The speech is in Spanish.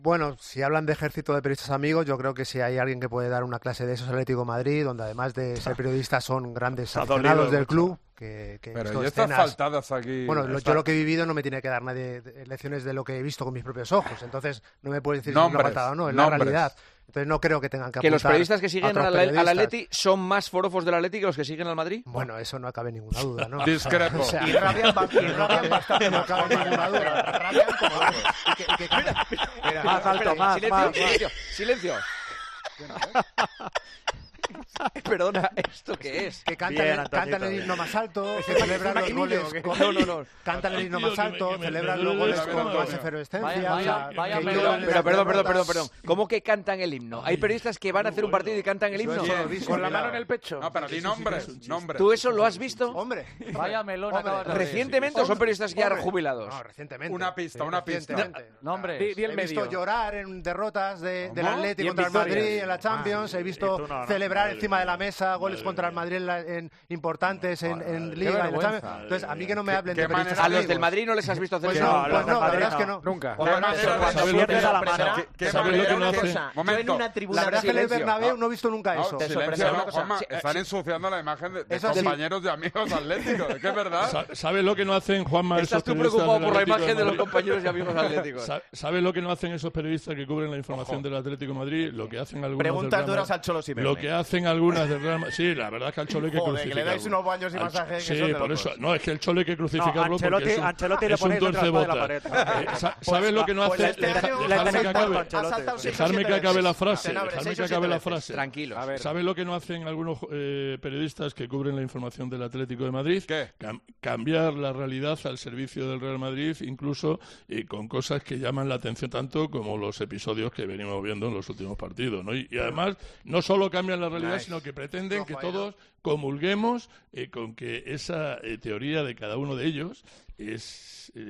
Bueno, si hablan de ejército de periodistas amigos, yo creo que si hay alguien que puede dar una clase de eso es el Atlético de Madrid, donde además de ser periodistas son grandes aficionados del club. Pero y estas faltadas aquí... Bueno, yo lo que he vivido no me tiene que dar nadie lecciones de lo que he visto con mis propios ojos, entonces no me puedes decir si es una faltada o no, es la realidad. Entonces no creo que tengan que apuntar. ¿Que los periodistas que siguen al Atleti son más forofos del Atleti que los que siguen al Madrid? Bueno, eso no cabe ninguna duda, ¿no? Discrepo. O sea, Y rabian bastante, no cabe ninguna duda. Rabian como vamos. Más alto, más. Silencio. Perdona, ¿esto qué es? Que cantan el himno más alto, que celebran los goles con... Cantan el himno más alto, celebran los goles con más efervescencia. Pero perdón. ¿Cómo que cantan el himno? Hay periodistas que van a hacer un partido y cantan el himno. Con la mano en el pecho. No, pero di nombres. ¿Tú eso lo has visto? Hombre. Vaya melón acabas de ¿Recientemente o son periodistas ya jubilados? No, recientemente. Una pista. Nombre. He visto llorar en derrotas del Atlético contra el Madrid en la Champions. He visto celebrar encima de la mesa goles contra el Madrid importantes en Liga. Entonces, a mí que no me hablen de periodistas ¿A los amigos. del Madrid no les has visto Pues celebrar? no, la verdad es que no. Nunca. ¿Sabes lo que no hace? Momento. La verdad es que en el Bernabéu no he visto nunca eso. Están ensuciando la imagen de compañeros y amigos atléticos. Es que es verdad. ¿Sabes lo que no hacen, Juanma, esos ¿Estás tú periodistas preocupado del por la Atlético imagen de los Madrid? compañeros y amigos atléticos? ¿Sabes lo que no hacen esos periodistas que cubren la información del Atlético de Madrid? Lo que hacen algunos Preguntas del Real duras Madrid. al Cholo Simeone. Lo que hacen algunas del Real Madrid. Sí, la verdad es que al Cholo hay que Joder, crucificarlo. que le dais unos baños y masajes que Sí, son de por locos. eso. No, es que el Cholo hay que crucificarlo porque Ancelotti le es un ponéis otra espada en la tuercebotas. pared. ¿Sabes lo que no hace? Dejarme que acabe la frase. Tranquilo. ¿Sabes lo que no hacen algunos periodistas que cubren la información del Atlético de Madrid? ¿Qué? Cambiar la realidad al servicio del Real Madrid, incluso con cosas que llaman la atención tanto como los episodios que venimos viendo en los últimos partidos, ¿no? Y además, no solo cambian la realidad, sino que pretenden que todos comulguemos con que esa teoría de cada uno de ellos es